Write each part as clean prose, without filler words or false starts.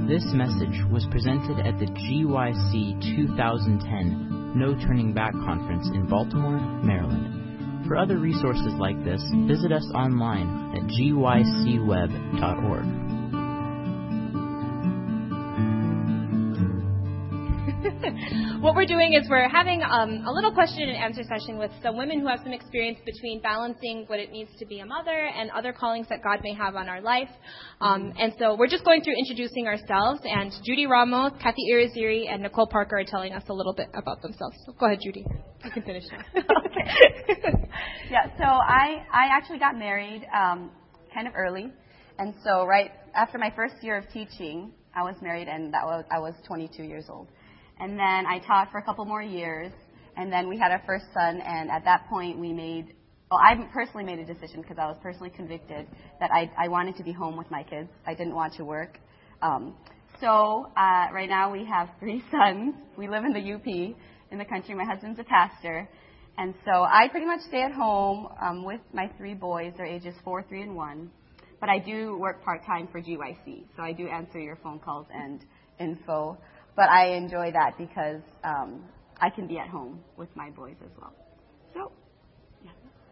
This message was presented at the GYC 2010 No Turning Back Conference in Baltimore, Maryland. For other resources like this, visit us online at gycweb.org. What we're doing is we're having a little question and answer session with some women who have some experience between balancing what it means to be a mother and other callings that God may have on our life. And so we're just going through introducing ourselves, and Judy Ramos, Kathy Irizarry, and Nicole Parker are telling us a little bit about themselves. So go ahead, Judy. You can finish now. Okay. Yeah, so I actually got married kind of early. And so right after my first year of teaching, I was married, and I was 22 years old. And then I taught for a couple more years, and then we had our first son, and at that point I personally made a decision because I was personally convicted that I wanted to be home with my kids. I didn't want to work. So right now we have 3 sons. We live in the UP, in the country. My husband's a pastor. And so I pretty much stay at home with my 3 boys. They're ages 4, 3, and 1. But I do work part-time for GYC, so I do answer your phone calls and info. But I enjoy that because I can be at home with my boys as well. So, yeah.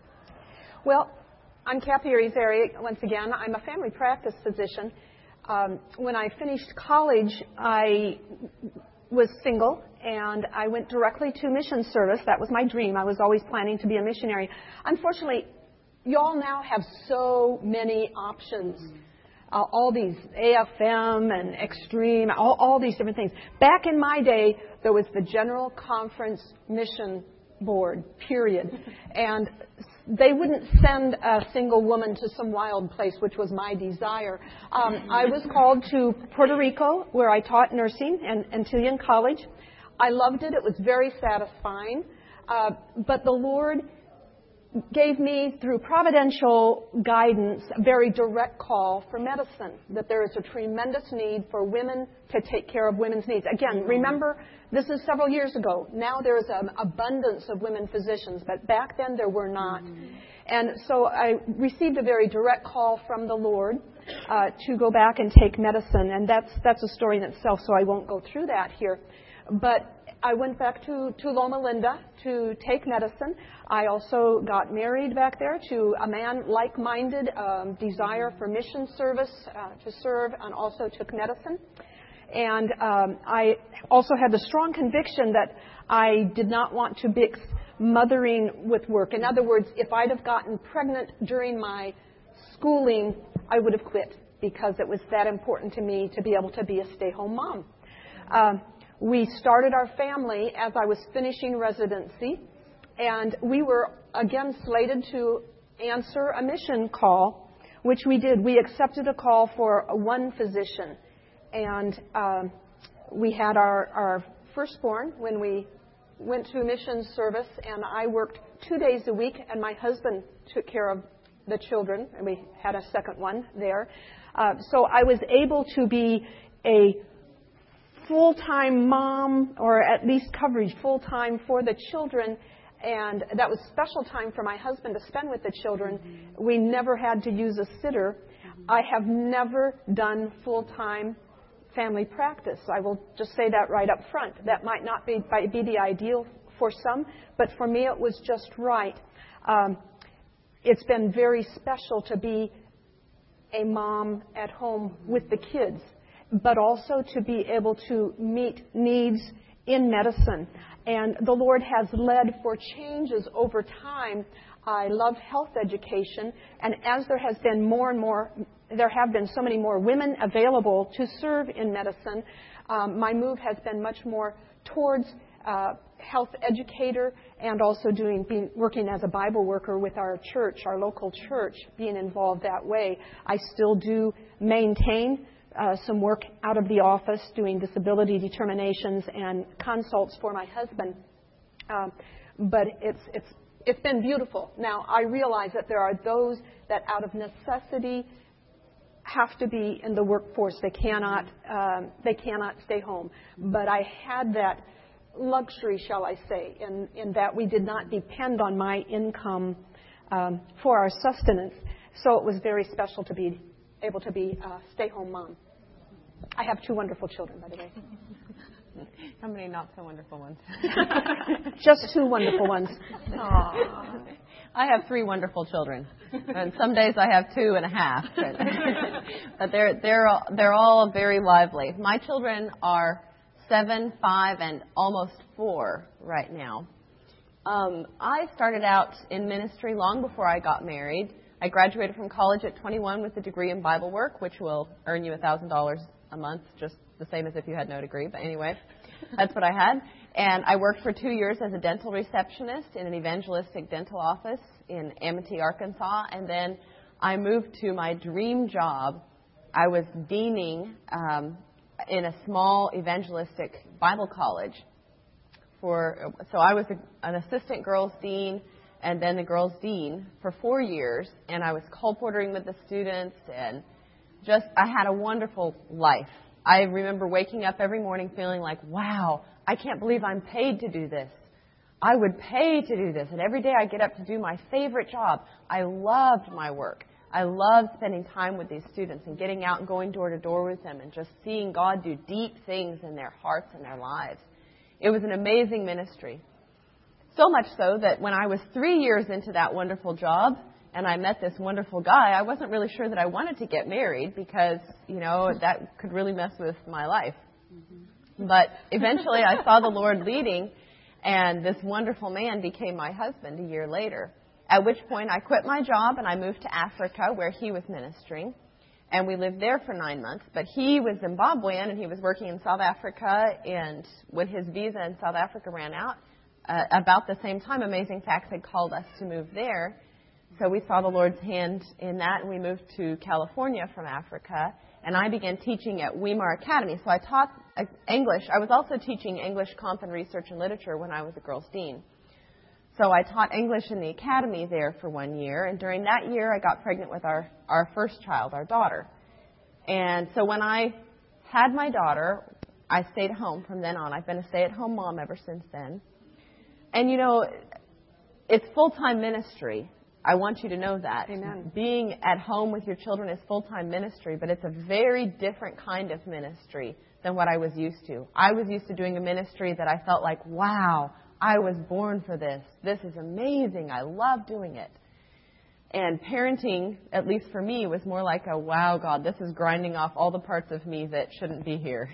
Well, I'm Kathy Irizarry. Once again, I'm a family practice physician. When I finished college, I was single, and I went directly to mission service. That was my dream. I was always planning to be a missionary. Unfortunately, y'all now have so many options. All these AFM and Extreme, all these different things. Back in my day, there was the General Conference Mission Board, period. And they wouldn't send a single woman to some wild place, which was my desire. I was called to Puerto Rico, where I taught nursing and Antillean College. I loved it. It was very satisfying. But the Lord gave me, through providential guidance, a very direct call for medicine, that there is a tremendous need for women to take care of women's needs. Again, remember, this is several years ago. Now there is an abundance of women physicians, but back then there were not. And so I received a very direct call from the Lord to go back and take medicine, and that's a story in itself, so I won't go through that here. But I went back to Loma Linda to take medicine. I also got married back there to a man like-minded, desire for mission service to serve, and also took medicine. And I also had the strong conviction that I did not want to mix mothering with work. In other words, if I'd have gotten pregnant during my schooling, I would have quit because it was that important to me to be able to be a stay-home mom. We started our family as I was finishing residency, and we were, again, slated to answer a mission call, which we did. We accepted a call for one physician, and we had our firstborn when we went to mission service, and I worked 2 days a week, and my husband took care of the children, and we had a second one there. So I was able to be a full-time mom, or at least coverage full-time for the children, and that was special time for my husband to spend with the children. We never had to use a sitter. I have never done full-time family practice. I will just say that right up front. That might not be the ideal for some, but for me it was just right. It's been very special to be a mom at home with the kids, but also to be able to meet needs in medicine. And the Lord has led for changes over time. I love health education, and as there have been so many more women available to serve in medicine, my move has been much more towards health educator, and also working as a Bible worker with our church, our local church, being involved that way. I still do maintain some work out of the office, doing disability determinations and consults for my husband. But it's been beautiful. Now, I realize that there are those that out of necessity have to be in the workforce. They cannot stay home. But I had that luxury, shall I say, in that we did not depend on my income for our sustenance. So it was very special to be able to be a stay-home mom. I have 2 wonderful children, by the way. How many not so wonderful ones? Just 2 wonderful ones. Aww. I have 3 wonderful children, and some days I have 2.5. But they're all very lively. My children are 7, 5, and almost 4 right now. I started out in ministry long before I got married. I graduated from college at 21 with a degree in Bible work, which will earn you $1,000 a month, just the same as if you had no degree. But anyway, that's what I had. And I worked for 2 years as a dental receptionist in an evangelistic dental office in Amity, Arkansas. And then I moved to my dream job. I was deaning in a small evangelistic Bible college. So I was an assistant girls dean and then the girls dean for 4 years. And I was colportering with the students, and I had a wonderful life. I remember waking up every morning feeling like, wow, I can't believe I'm paid to do this. I would pay to do this. And every day I get up to do my favorite job. I loved my work. I loved spending time with these students and getting out and going door to door with them and just seeing God do deep things in their hearts and their lives. It was an amazing ministry. So much so that when I was 3 years into that wonderful job and I met this wonderful guy, I wasn't really sure that I wanted to get married because, that could really mess with my life. Mm-hmm. But eventually I saw the Lord leading, and this wonderful man became my husband a year later. At which point I quit my job and I moved to Africa where he was ministering. And we lived there for 9 months. But he was Zimbabwean and he was working in South Africa. And when his visa in South Africa ran out, about the same time, Amazing Facts had called us to move there. So we saw the Lord's hand in that, and we moved to California from Africa. And I began teaching at Weimar Academy. So I taught English. I was also teaching English Comp and Research and Literature when I was a girls' dean. So I taught English in the academy there for 1 year. And during that year, I got pregnant with our first child, our daughter. And so when I had my daughter, I stayed home from then on. I've been a stay-at-home mom ever since then. And, it's full-time ministry. I want you to know that. Amen. Being at home with your children is full-time ministry, but it's a very different kind of ministry than what I was used to. I was used to doing a ministry that I felt like, wow, I was born for this. This is amazing. I love doing it. And parenting, at least for me, was more like a, wow, God, this is grinding off all the parts of me that shouldn't be here.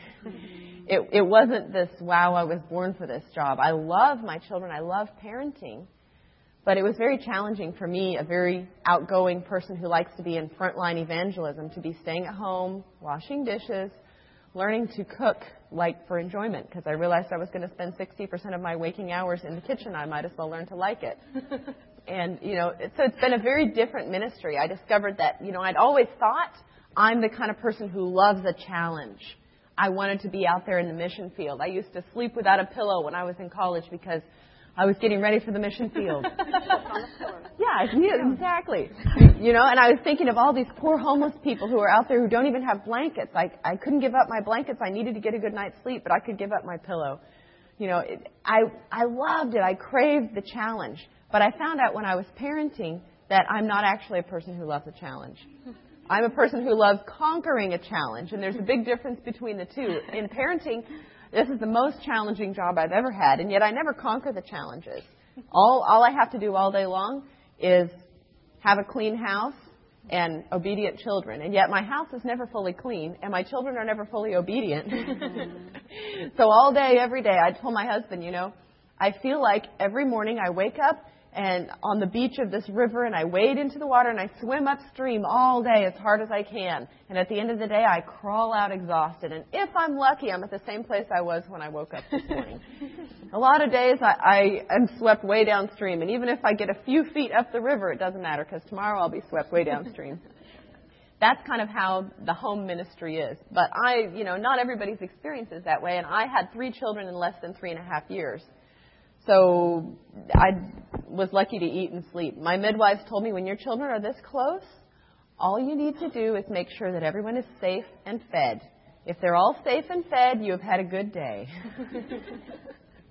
It wasn't this, wow, I was born for this job. I love my children. I love parenting. But it was very challenging for me, a very outgoing person who likes to be in frontline evangelism, to be staying at home, washing dishes, learning to cook, like for enjoyment, because I realized I was going to spend 60% of my waking hours in the kitchen. I might as well learn to like it. And, so it's been a very different ministry. I discovered that, I'd always thought I'm the kind of person who loves a challenge. I wanted to be out there in the mission field. I used to sleep without a pillow when I was in college because I was getting ready for the mission field. Yeah, exactly. And I was thinking of all these poor homeless people who are out there who don't even have blankets. I couldn't give up my blankets. I needed to get a good night's sleep, but I could give up my pillow. I loved it. I craved the challenge. But I found out when I was parenting that I'm not actually a person who loves a challenge. I'm a person who loves conquering a challenge, and there's a big difference between the two. In parenting, this is the most challenging job I've ever had, and yet I never conquer the challenges. All I have to do all day long is have a clean house and obedient children, and yet my house is never fully clean, and my children are never fully obedient. So all day, every day, I told my husband, I feel like every morning I wake up and on the beach of this river, and I wade into the water and I swim upstream all day as hard as I can. And at the end of the day, I crawl out exhausted. And if I'm lucky, I'm at the same place I was when I woke up this morning. A lot of days I am swept way downstream. And even if I get a few feet up the river, it doesn't matter, because tomorrow I'll be swept way downstream. That's kind of how the home ministry is. But not everybody's experience is that way. And I had 3 children in less than 3.5 years. So I was lucky to eat and sleep. My midwives told me, when your children are this close, all you need to do is make sure that everyone is safe and fed. If they're all safe and fed, you have had a good day.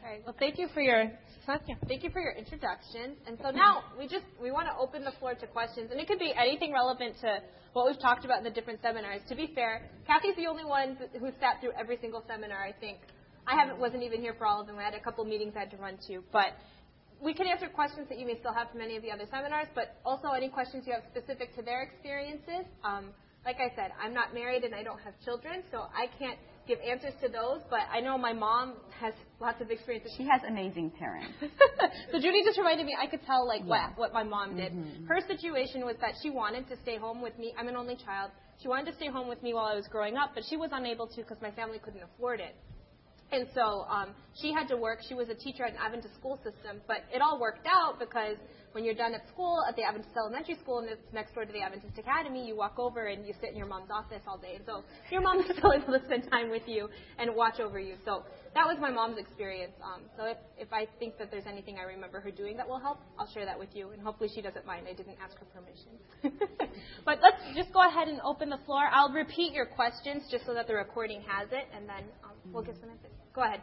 All right. Well, thank you for your introductions. And so now we want to open the floor to questions, and it could be anything relevant to what we've talked about in the different seminars. To be fair, Kathy's the only one who sat through every single seminar, I think. Wasn't even here for all of them. I had a couple meetings I had to run to, but we can answer questions that you may still have from any of the other seminars, but also any questions you have specific to their experiences. Like I said, I'm not married and I don't have children, so I can't give answers to those, but I know my mom has lots of experiences. She has amazing parents. So Judy just reminded me, I could tell what my mom did. Mm-hmm. Her situation was that she wanted to stay home with me. I'm an only child. She wanted to stay home with me while I was growing up, but she was unable to because my family couldn't afford it. And so she had to work. She was a teacher at an Adventist school system, but it all worked out because when you're done at school at the Adventist Elementary School and it's next door to the Adventist Academy, you walk over and you sit in your mom's office all day. And so your mom is still able to spend time with you and watch over you. So that was my mom's experience. So if I think that there's anything I remember her doing that will help, I'll share that with you. And hopefully she doesn't mind. I didn't ask her permission. But let's just go ahead and open the floor. I'll repeat your questions just so that the recording has it, and then we'll give some answers. Go ahead.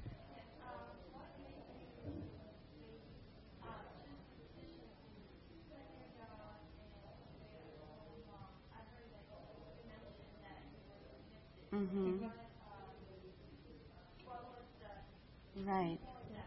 Mm-hmm. Right.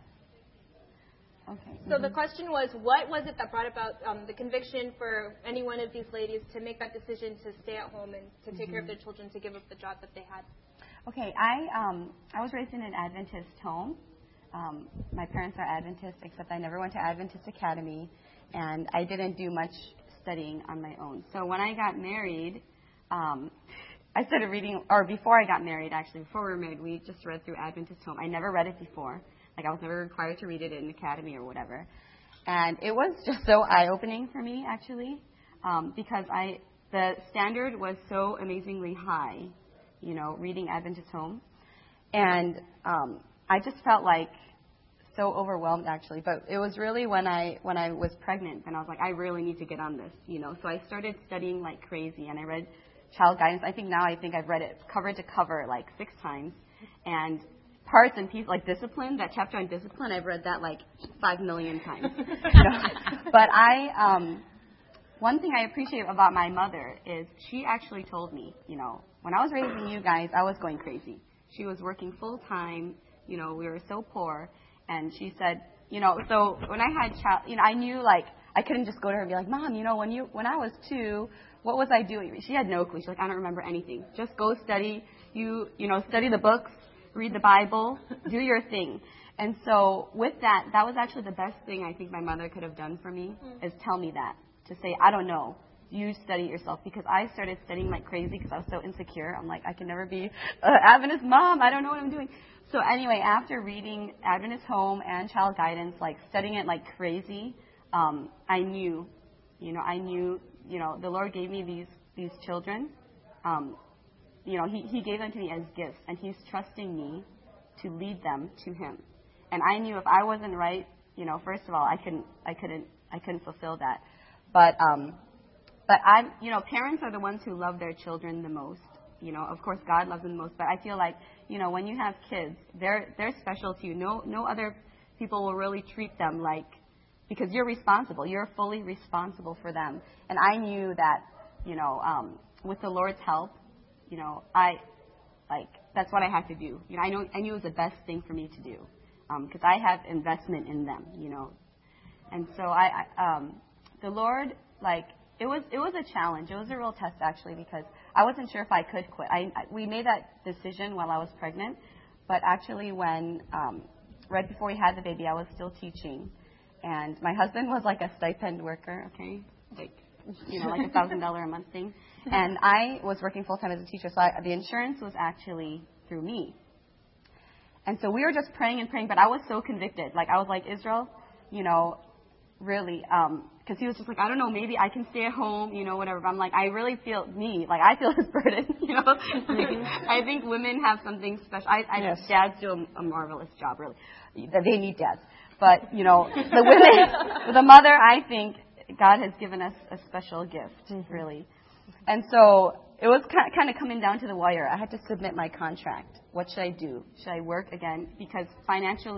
Okay. So the question was, what was it that brought about the conviction for any one of these ladies to make that decision to stay at home and to take care of their children, to give up the job that they had? Okay, I was raised in an Adventist home. My parents are Adventist, except I never went to Adventist Academy, and I didn't do much studying on my own. So when I got married, I started reading, or before I got married, actually, before we were married, we just read through Adventist Home. I never read it before. Like, I was never required to read it in academy or whatever. And it was just so eye-opening for me, actually, because the standard was so amazingly high, you know, reading Adventist Home. And I just felt like so overwhelmed, actually. But it was really when I was pregnant, and I was like, I really need to get on this, you know. So I started studying like crazy, and I read Child Guidance. I think I've read it cover to cover like 6 times. And parts and pieces, like Discipline, that chapter on discipline, I've read that like 5 million times. You know? But one thing I appreciate about my mother is she actually told me, you know, when I was raising you guys, I was going crazy. She was working full time. You know, we were so poor. And she said, you know, so when I had child, you know, I knew like I couldn't just go to her and be like, Mom, you know, when I was 2, what was I doing? She had no clue. She's like, I don't remember anything. Just go study. You know, study the books, read the Bible, do your thing. And so with that was actually the best thing I think my mother could have done for me, is tell me that, to say, I don't know. You study it yourself, because I started studying like crazy because I was so insecure. I'm like, I can never be an Adventist mom. I don't know what I'm doing. So anyway, after reading Adventist Home and Child Guidance, like studying it like crazy, I knew, the Lord gave me these children. You know, He gave them to me as gifts, and He's trusting me to lead them to Him. And I knew if I wasn't right, you know, first of all, I couldn't fulfill that. But I'm, you know, parents are the ones who love their children the most. You know, of course, God loves them the most. But I feel like, you know, when you have kids, they're special to you. No other people will really treat them like, because you're responsible. You're fully responsible for them. And I knew that, you know, with the Lord's help, you know, that's what I had to do. You know, I knew it was the best thing for me to do, because I have investment in them, you know. And so the Lord, like, it was a challenge. It was a real test, actually, because I wasn't sure if I could quit. We made that decision while I was pregnant, but actually when, right before we had the baby, I was still teaching. And my husband was like a stipend worker, okay? Like, you know, like $1,000 a month thing. And I was working full-time as a teacher, so the insurance was actually through me. And so we were just praying and praying, but I was so convicted. Like, I was like, Israel, you know, really, because he was just like, I don't know, maybe I can stay at home, you know, whatever. But I'm like, I really feel I feel his burden, you know. I think women have something special. Yes. Dads do a marvelous job, really. They need dads. But, you know, the women, the mother, I think God has given us a special gift, really. And so it was kind of coming down to the wire. I had to submit my contract. What should I do? Should I work again? Because financially,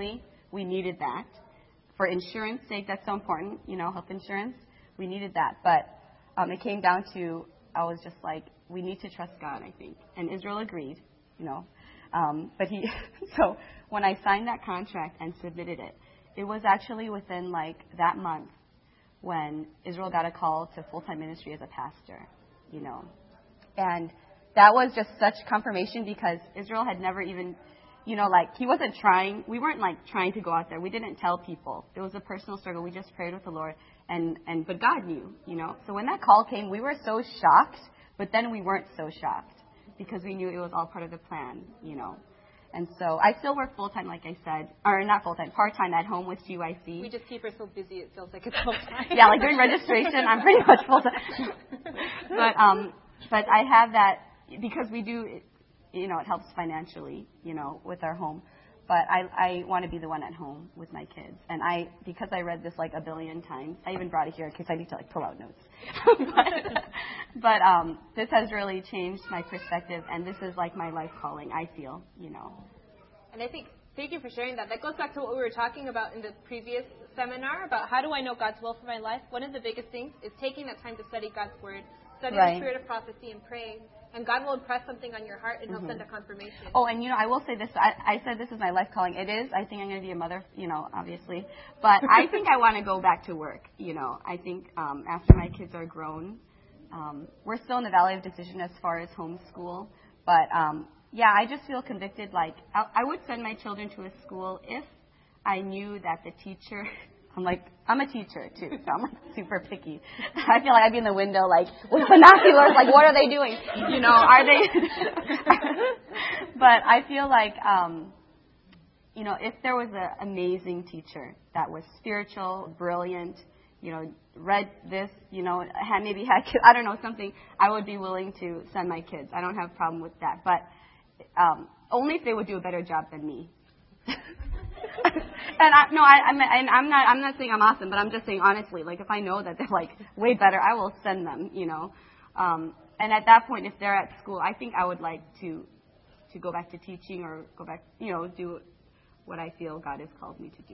we needed that. For insurance sake, that's so important, health insurance. We needed that. But it came down to, I was just like, we need to trust God, I think. And Israel agreed, But so when I signed that contract and submitted it, it was actually within that month when Israel got a call to full-time ministry as a pastor, And that was just such confirmation because Israel had never even, he wasn't trying. We weren't trying to go out there. We didn't tell people. It was a personal struggle. We just prayed with the Lord, but God knew, So when that call came, we were so shocked, but then we weren't so shocked because we knew it was all part of the plan, And so I still work full-time, like I said, or not full-time, part-time at home with GYC. We just keep her so busy it feels like it's full-time. Yeah, during registration, I'm pretty much full-time. But I have that because we do, it helps financially, with our home. But I want to be the one at home with my kids. And because I read this a billion times, I even brought it here in case I need to pull out notes. but this has really changed my perspective, and this is my life calling, I feel, And I think, thank you for sharing that. That goes back to what we were talking about in the previous seminar about how do I know God's will for my life. One of the biggest things is taking that time to study God's Word, study the spirit of prophecy and pray. And God will impress something on your heart, and He'll send a confirmation. Oh, and I will say this. I said this is my life calling. It is. I think I'm going to be a mother, obviously. But I think I want to go back to work. I think after my kids are grown, we're still in the valley of decision as far as homeschool. But, I just feel convicted. I would send my children to a school if I knew that the teacher... I'm a teacher, too, so I'm, super picky. I feel like I'd be in the window, with binoculars, what are they doing? Are they... But I feel if there was an amazing teacher that was spiritual, brilliant, read this, maybe had kids, I don't know, something, I would be willing to send my kids. I don't have a problem with that. But only if they would do a better job than me. I'm not saying I'm awesome, but I'm just saying honestly, if I know that they're way better, I will send them, And at that point, if they're at school, I think I would like to go back to teaching or go back, do what I feel God has called me to do.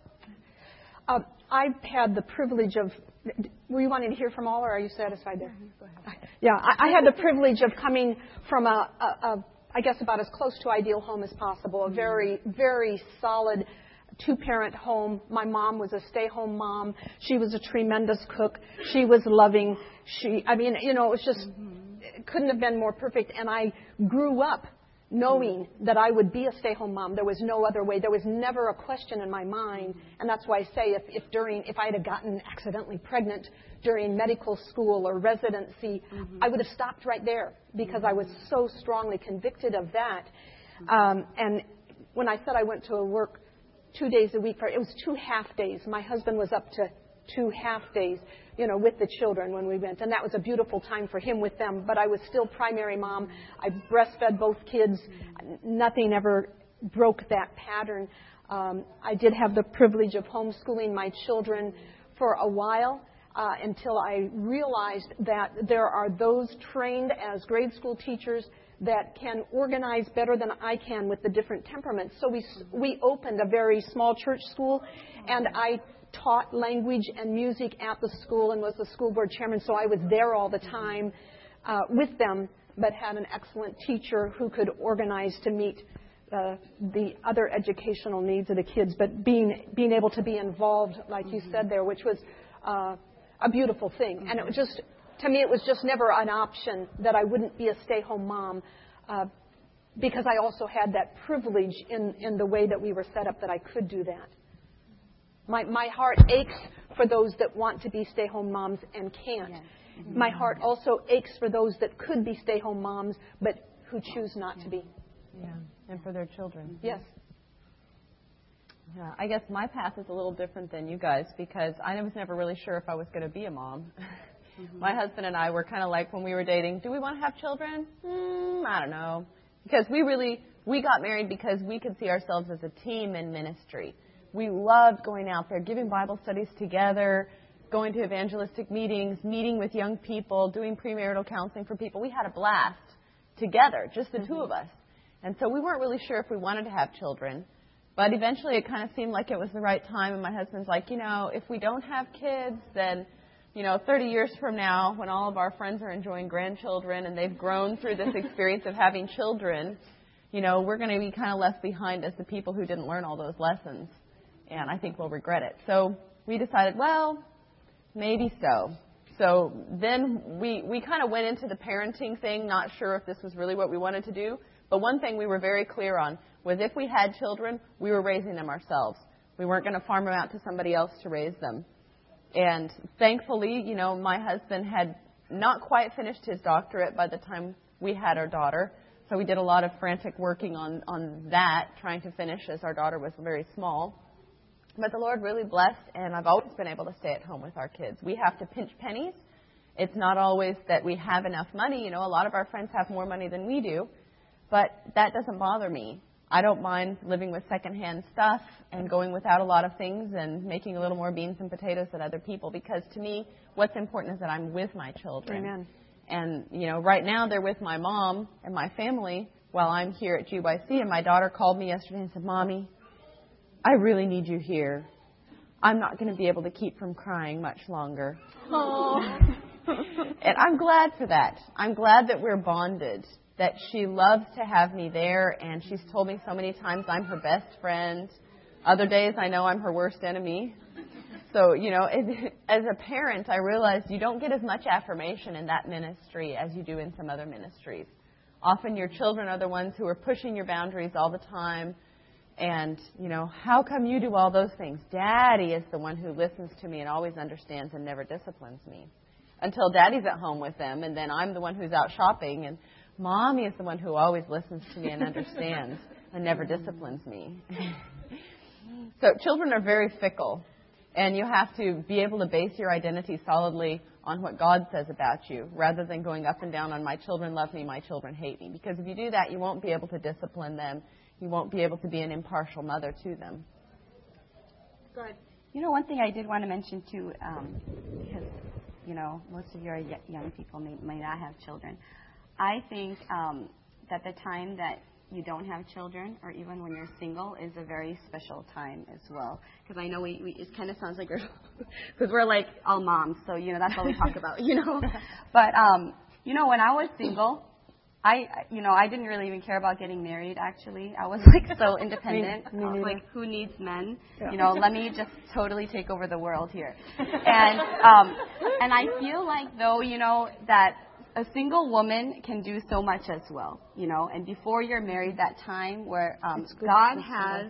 So. I've had the privilege of. Were you wanting to hear from all, or are you satisfied there? Go ahead. Yeah, I had the privilege of coming from I guess about as close to ideal home as possible. A very, very solid two-parent home. My mom was a stay-home mom. She was a tremendous cook. She was loving. It was just, it couldn't have been more perfect. And I grew up knowing that I would be a stay-home mom. There was no other way. There was never a question in my mind. And that's why I say if I had gotten accidentally pregnant during medical school or residency, I would have stopped right there because I was so strongly convicted of that. And when I said I went to work 2 days a week, it was 2 half days. My husband was up to 2 half days, with the children when we went. And that was a beautiful time for him with them. But I was still primary mom. I breastfed both kids. Nothing ever broke that pattern. I did have the privilege of homeschooling my children for a while until I realized that there are those trained as grade school teachers that can organize better than I can with the different temperaments. So we opened a very small church school, and I taught language and music at the school and was the school board chairman, so I was there all the time with them, but had an excellent teacher who could organize to meet the other educational needs of the kids, but being able to be involved, like you said there, which was a beautiful thing. And it was just, to me, it was just never an option that I wouldn't be a stay-home mom because I also had that privilege in the way that we were set up that I could do that. My heart aches for those that want to be stay-home moms and can't. Yes. Mm-hmm. My heart also aches for those that could be stay-home moms but who choose not to be. Yeah, and for their children. Yes. Yeah, I guess my path is a little different than you guys because I was never really sure if I was going to be a mom. Mm-hmm. My husband and I were kind of like when we were dating, do we want to have children? I don't know. Because we got married because we could see ourselves as a team in ministry. We loved going out there, giving Bible studies together, going to evangelistic meetings, meeting with young people, doing premarital counseling for people. We had a blast together, just the two of us. And so we weren't really sure if we wanted to have children. But eventually it kind of seemed like it was the right time, and my husband's like, if we don't have kids, then, 30 years from now, when all of our friends are enjoying grandchildren and they've grown through this experience of having children, we're going to be kind of left behind as the people who didn't learn all those lessons. And I think we'll regret it. So we decided, well, maybe so. So then we kind of went into the parenting thing, not sure if this was really what we wanted to do. But one thing we were very clear on was if we had children, we were raising them ourselves. We weren't going to farm them out to somebody else to raise them. And thankfully, my husband had not quite finished his doctorate by the time we had our daughter. So we did a lot of frantic working on that, trying to finish as our daughter was very small. But the Lord really blessed, and I've always been able to stay at home with our kids. We have to pinch pennies. It's not always that we have enough money. A lot of our friends have more money than we do. But that doesn't bother me. I don't mind living with secondhand stuff and going without a lot of things and making a little more beans and potatoes than other people, because to me, what's important is that I'm with my children. Amen. And, right now they're with my mom and my family while I'm here at GYC. And my daughter called me yesterday and said, Mommy, I really need you here. I'm not going to be able to keep from crying much longer. Oh. And I'm glad for that. I'm glad that we're bonded, that she loves to have me there, and she's told me so many times I'm her best friend. Other days I know I'm her worst enemy. So, as a parent, I realized you don't get as much affirmation in that ministry as you do in some other ministries. Often your children are the ones who are pushing your boundaries all the time. And, how come you do all those things? Daddy is the one who listens to me and always understands and never disciplines me. Until Daddy's at home with them, and then I'm the one who's out shopping, and Mommy is the one who always listens to me and understands and never disciplines me. So children are very fickle, and you have to be able to base your identity solidly on what God says about you, rather than going up and down on my children love me, my children hate me. Because if you do that, you won't be able to discipline them. You won't be able to be an impartial mother to them. Good. One thing I did want to mention too, because, most of your young people may not have children. I think that the time that you don't have children, or even when you're single, is a very special time as well. Because I know it kind of sounds like because we're like all moms, so that's all we talk about, But when I was single, I didn't really even care about getting married. Actually, I was like so independent. I was like, who needs men? Yeah. Let me just totally take over the world here. And I feel like though, that a single woman can do so much as well, and before you're married, that time where God has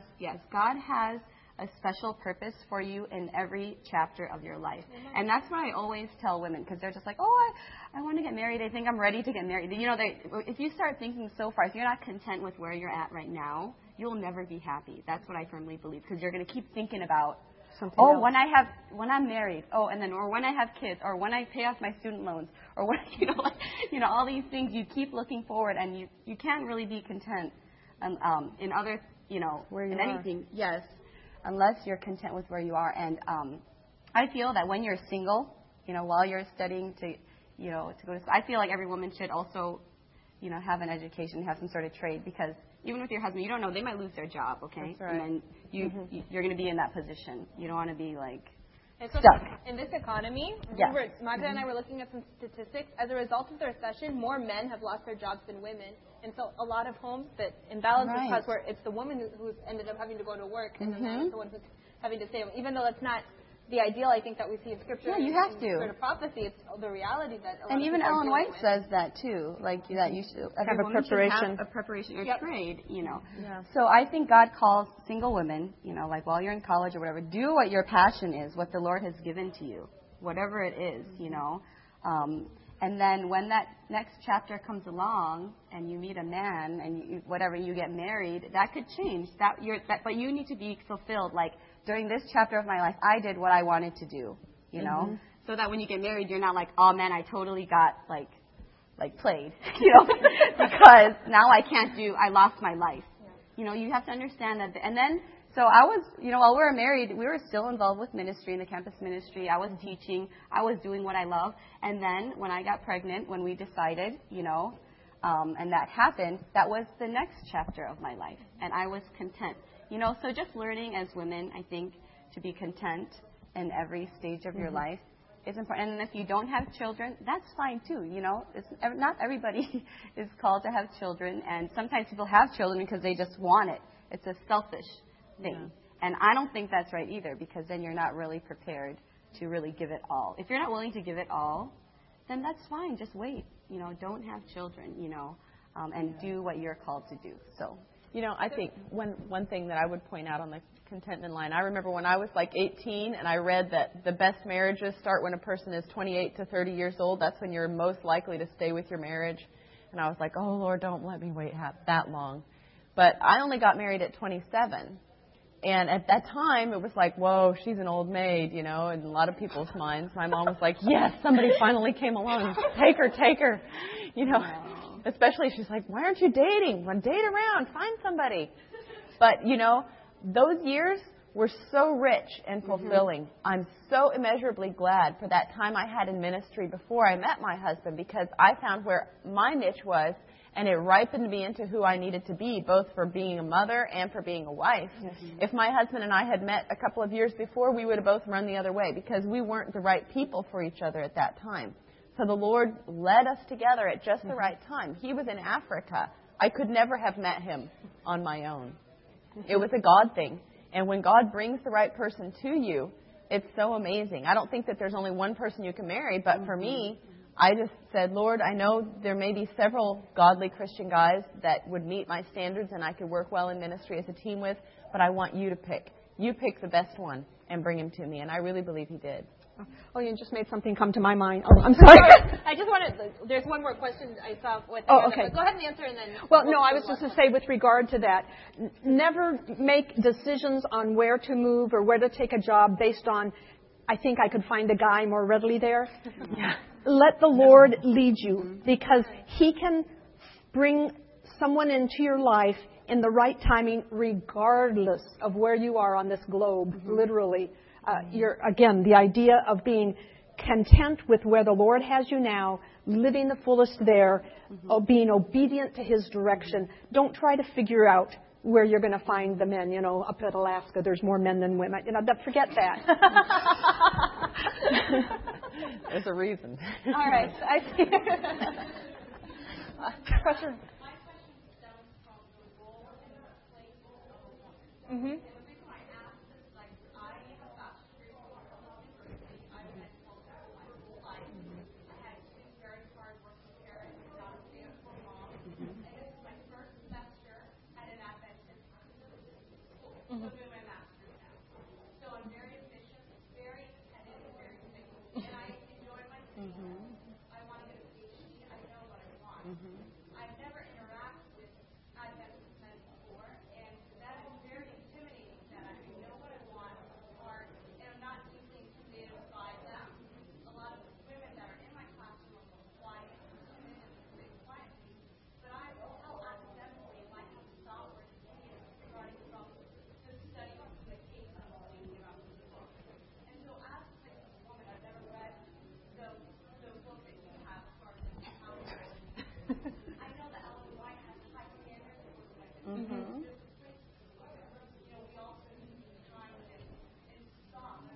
a special purpose for you in every chapter of your life. And that's what I always tell women, because they're just like, I want to get married. I think I'm ready to get married. If you start thinking so far, if you're not content with where you're at right now, you'll never be happy. That's what I firmly believe, because you're going to keep thinking about something else. When I'm married, or when I have kids, or when I pay off my student loans, or when, all these things, you keep looking forward, and you can't really be content in other, where you in are. anything. Yes, unless you're content with where you are. And I feel that when you're single, while you're studying to go to school, I feel like every woman should also, have an education, have some sort of trade, because even with your husband, you don't know, they might lose their job, okay? That's right. And then you're going to be in that position. You don't want to be like so stuck. In this economy, Yes. Magda and I were looking at some statistics. As a result of the recession, more men have lost their jobs than women. And so a lot of homes that imbalance is caused where it's the woman who's ended up having to go to work, and the man is the one who's having to stay home. Even though that's not the ideal, I think, that we see in Scripture. Yeah, you have to. Sort of prophecy, it's the reality that a lot And of even people are Ellen White dealing with. says that too, like that you should Have a preparation. Have a preparation or Yep. trade, Yeah. So I think God calls single women, like while you're in college or whatever, do what your passion is, what the Lord has given to you, whatever it is, And then when that next chapter comes along and you meet a man and you get married, that could change. But you need to be fulfilled. Like during this chapter of my life, I did what I wanted to do, so that when you get married, you're not like, oh man, I totally got like played, because now I lost my life. You have to understand that. And then, so I was, while we were married, we were still involved with ministry, in the campus ministry. I was teaching. I was doing what I love. And then when I got pregnant, when we decided, and that happened, that was the next chapter of my life. And I was content. So just learning as women, I think, to be content in every stage of your life is important. And if you don't have children, that's fine too. Not everybody is called to have children, and sometimes people have children because they just want it. It's a selfish thing. Yeah. And I don't think that's right either, because then you're not really prepared to really give it all. If you're not willing to give it all, then that's fine. Just wait. Don't have children, and do what you're called to do. So, I think one thing that I would point out on the contentment line, I remember when I was like 18 and I read that the best marriages start when a person is 28 to 30 years old. That's when you're most likely to stay with your marriage. And I was like, oh, Lord, don't let me wait that long. But I only got married at 27. And at that time, it was like, whoa, she's an old maid, in a lot of people's minds. My mom was like, yes, somebody finally came along. Take her. Especially she's like, why aren't you dating? Well, date around. Find somebody. But, those years were so rich and fulfilling. I'm so immeasurably glad for that time I had in ministry before I met my husband, because I found where my niche was, and it ripened me into who I needed to be, both for being a mother and for being a wife. Mm-hmm. If my husband and I had met a couple of years before, we would have both run the other way, because we weren't the right people for each other at that time. So the Lord led us together at just the right time. He was in Africa. I could never have met him on my own. It was a God thing. And when God brings the right person to you, it's so amazing. I don't think that there's only one person you can marry, but for me, I just said, Lord, I know there may be several godly Christian guys that would meet my standards and I could work well in ministry as a team with, but I want you to pick. You pick the best one and bring him to me. And I really believe he did. Oh, you just made something come to my mind. Oh, I'm sorry. I just wanted, there's one more question I saw with okay. Go ahead and answer and then... Well, no, I was just to say with regard to that, never make decisions on where to move or where to take a job based on, I think I could find a guy more readily there. Yeah. Let the Lord lead you, because he can bring someone into your life in the right timing regardless of where you are on this globe, literally. Again, the idea of being content with where the Lord has you now, living the fullest there, being obedient to his direction. Don't try to figure out where you're going to find the men. Up at Alaska, there's more men than women. Forget that. There's a reason. All right. I see. Question. My question stems from the role in the place of a woman. And the reason I ask is, I have a bachelor's degree from Oklahoma University. I've been healthcare my whole life. I had two very hard-working parents, not a stay-at-home mom. And this is my first semester at an Adventist school. So I'm doing my master's now. So I'm very efficient, very independent, and very single. And I enjoy my school. I want to get a PhD. I know what I want. I've never interacted with Adventist men before, and that is very intimidating, that I know what I want, and I'm not easily intimidated by them. A lot of women that are in my classroom are more quiet, and they quietly, but I will tell academically if I have to stop or continue starting from the study of the case I'm thinking about this book. And so as a woman, I've never read the book that you have started in How I know that Ellen White has high standards for women. There's a place for women. We also need to be kind and soft.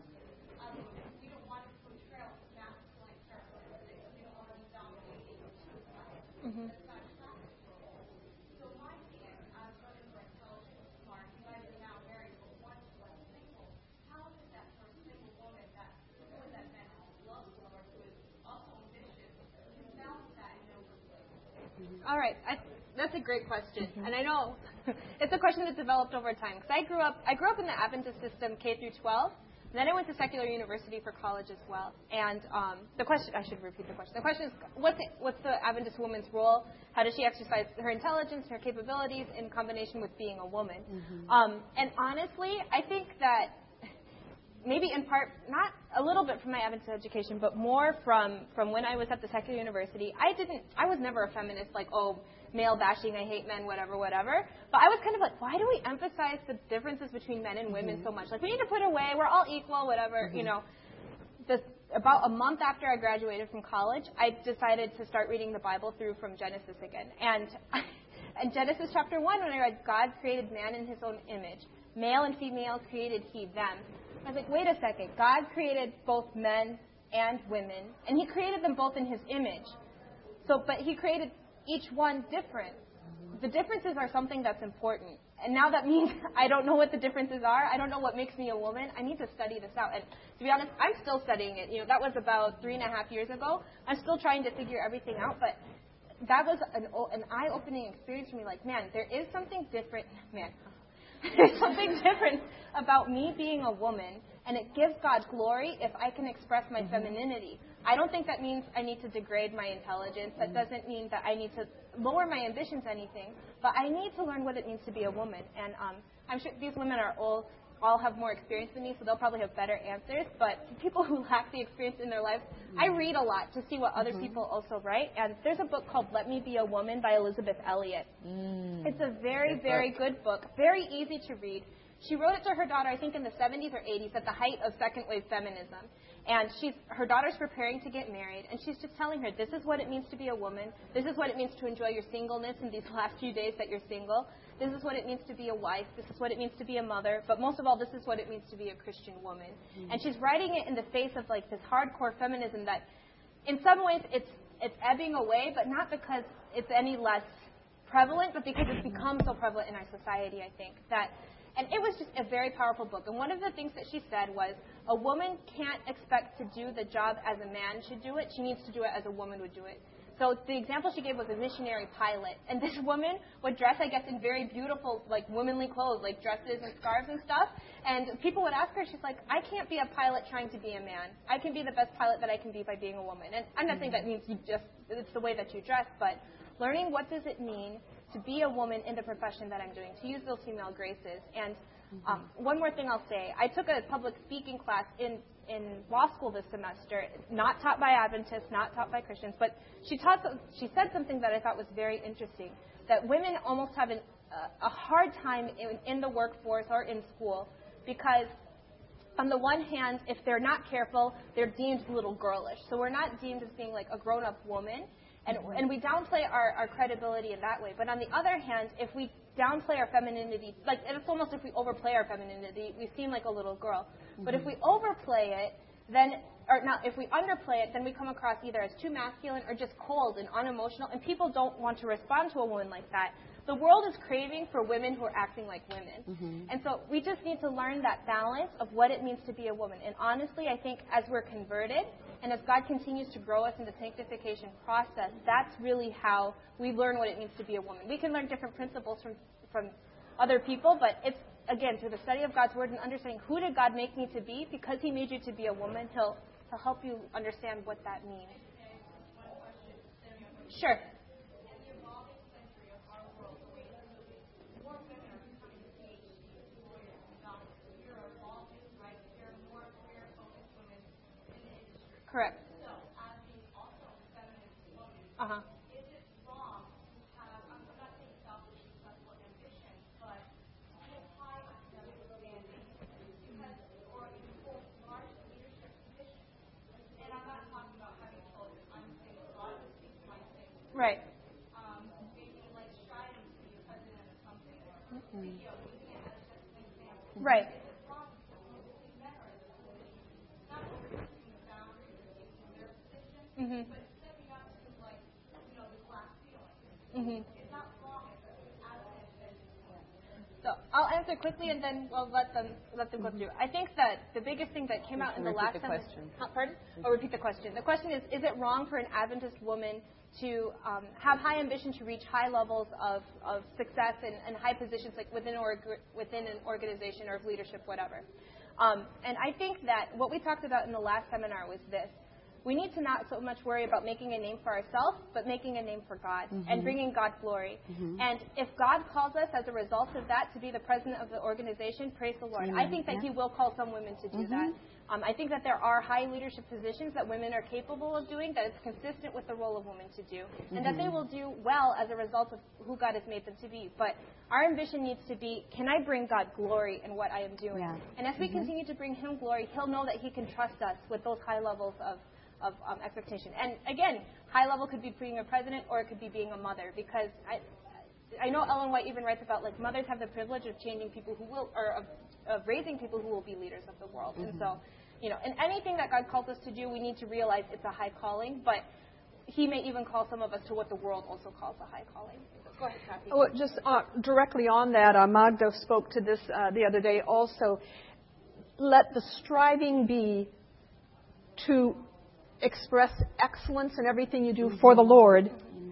We don't want to portray masculine characteristics. We don't want to be dominating that's not attractive. So my thing is, as women who are intelligent and smart, you guys are now married, but once you are single, how is it that for a single woman that man loves the Lord, who is also ambitious, can balance that and know her place? All right. That's a great question. And I know it's a question that's developed over time. Because I grew up in the Adventist system K through 12. And then I went to secular university for college as well. And the question, I should repeat the question. The question is, what's the Adventist woman's role? How does she exercise her intelligence, her capabilities in combination with being a woman? And honestly, I think that maybe in part, not a little bit from my Adventist education, but more from when I was at the secular university. I was never a feminist, like, oh, male bashing, I hate men, whatever. But I was kind of like, why do we emphasize the differences between men and women so much? Like, we need to put away, we're all equal, whatever, About a month after I graduated from college, I decided to start reading the Bible through from Genesis again. And in Genesis chapter 1, when I read, God created man in his own image. Male and female created he them. I was like, wait a second. God created both men and women, and he created them both in his image. So, but he created each one different. The differences are something that's important. And now that means I don't know what the differences are. I don't know what makes me a woman. I need to study this out. And to be honest, I'm still studying it. You know, that was about 3.5 years ago. I'm still trying to figure everything out. But that was an eye-opening experience for me. Like, man, there is something different. Man, there's something different about me being a woman. And it gives God glory if I can express my femininity. I don't think that means I need to degrade my intelligence. That doesn't mean that I need to lower my ambitions or anything. But I need to learn what it means to be a woman. And I'm sure these women are all have more experience than me, so they'll probably have better answers. But people who lack the experience in their lives, I read a lot to see what other people also write. And there's a book called Let Me Be a Woman by Elizabeth Elliot. It's a very, very good book, very easy to read. She wrote it to her daughter, I think, in the 70s or 80s at the height of second-wave feminism. And her daughter's preparing to get married, and she's just telling her, this is what it means to be a woman. This is what it means to enjoy your singleness in these last few days that you're single. This is what it means to be a wife. This is what it means to be a mother. But most of all, this is what it means to be a Christian woman. And she's writing it in the face of like this hardcore feminism that, in some ways, it's ebbing away, but not because it's any less prevalent, but because it's become so prevalent in our society, I think. And it was just a very powerful book. And one of the things that she said was, a woman can't expect to do the job as a man should do it. She needs to do it as a woman would do it. So the example she gave was a missionary pilot. And this woman would dress, I guess, in very beautiful, like, womanly clothes, like dresses and scarves and stuff. And people would ask her, she's like, I can't be a pilot trying to be a man. I can be the best pilot that I can be by being a woman. And I'm not saying that means it's the way that you dress, but learning what does it mean to be a woman in the profession that I'm doing, to use those female graces. And one more thing I'll say. I took a public speaking class in law school this semester, not taught by Adventists, not taught by Christians, but she said something that I thought was very interesting, that women almost have a hard time in the workforce or in school because, on the one hand, if they're not careful, they're deemed a little girlish. So we're not deemed as being like a grown-up woman. And we downplay our credibility in that way. But on the other hand, if we downplay our femininity, like it's almost if we overplay our femininity, we seem like a little girl. But if we overplay it, if we underplay it, then we come across either as too masculine or just cold and unemotional, and people don't want to respond to a woman like that. The world is craving for women who are acting like women. And so we just need to learn that balance of what it means to be a woman. And honestly, I think as we're converted, and as God continues to grow us in the sanctification process, that's really how we learn what it means to be a woman. We can learn different principles from other people, but it's, again, through the study of God's Word and understanding who did God make me to be. Because He made you to be a woman, He'll help you understand what that means. Sure. Correct. So, as being also a feminist woman, is it wrong to have, I'm not saying selfish, successful ambition, but give high academic standing because, or even hold large leadership positions? And I'm not talking about having children. I'm saying God would speak to my thing. Right. Maybe like striving to be a president or something, or video, using it as just an example. Right. Is it wrong to completely measure the position, not overstepping the boundaries? But stepping up to, like, the glass ceiling. It's not wrong as an So I'll answer quickly, and then we'll let them go through. I think that the biggest thing that came out in the last time. Pardon? Or repeat the question. The question is it wrong for an Adventist woman to have high ambition to reach high levels of success and high positions, like within an organization or of leadership, whatever? And I think that what we talked about in the last seminar was this. We need to not so much worry about making a name for ourselves, but making a name for God and bringing God glory. And if God calls us as a result of that to be the president of the organization, praise the Lord. I think that He will call some women to do that. I think that there are high leadership positions that women are capable of doing, that it's consistent with the role of women to do, and that they will do well as a result of who God has made them to be. But our ambition needs to be, can I bring God glory in what I am doing? And as we continue to bring Him glory, He'll know that He can trust us with those high levels of expectation. And again, high level could be being a president, or it could be being a mother, because I know Ellen White even writes about like mothers have the privilege of changing people who will, or of raising people who will be leaders of the world. And so, in anything that God calls us to do, we need to realize it's a high calling, but He may even call some of us to what the world also calls a high calling. Go ahead, Kathy. Well, just directly on that, Magda spoke to this the other day also. Let the striving be to express excellence in everything you do for the Lord.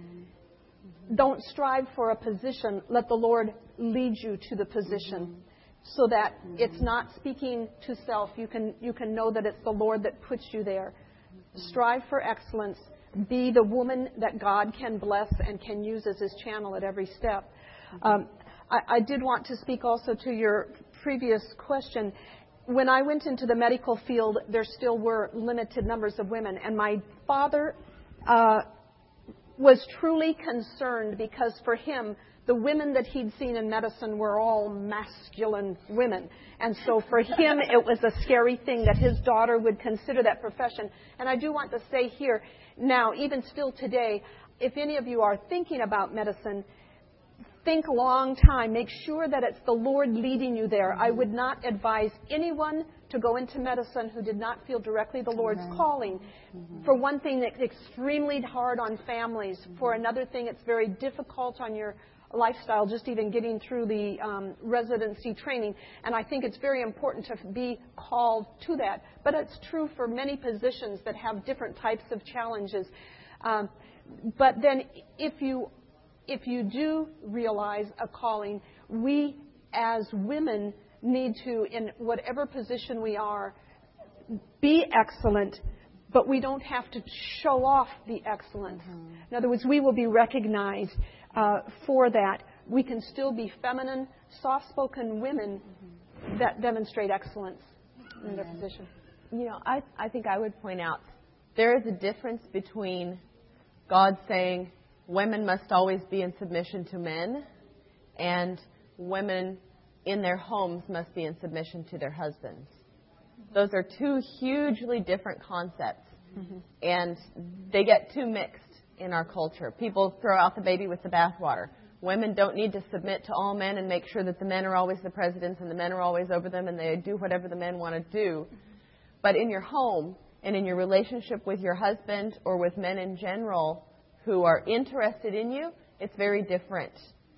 Don't strive for a position. Let the Lord lead you to the position so that it's not speaking to self. You can know that it's the Lord that puts you there. Strive for excellence. Be the woman that God can bless and can use as His channel at every step. I did want to speak also to your previous question. When I went into the medical field, there still were limited numbers of women. And my father was truly concerned because for him, the women that he'd seen in medicine were all masculine women. And so for him, it was a scary thing that his daughter would consider that profession. And I do want to say here, now, even still today, if any of you are thinking about medicine, think a long time. Make sure that it's the Lord leading you there. I would not advise anyone to go into medicine who did not feel directly the Lord's calling. For one thing, it's extremely hard on families. For another thing, it's very difficult on your lifestyle, just even getting through the residency training. And I think it's very important to be called to that. But it's true for many positions that have different types of challenges. But then if you do realize a calling, we as women need to, in whatever position we are, be excellent, but we don't have to show off the excellence. In other words, we will be recognized for that. We can still be feminine, soft-spoken women that demonstrate excellence in their position. I think I would point out there is a difference between God saying women must always be in submission to men and women in their homes must be in submission to their husbands. Those are two hugely different concepts. And they get too mixed in our culture. People throw out the baby with the bathwater. Women don't need to submit to all men and make sure that the men are always the presidents and the men are always over them and they do whatever the men want to do. But in your home and in your relationship with your husband or with men in general who are interested in you, it's very different.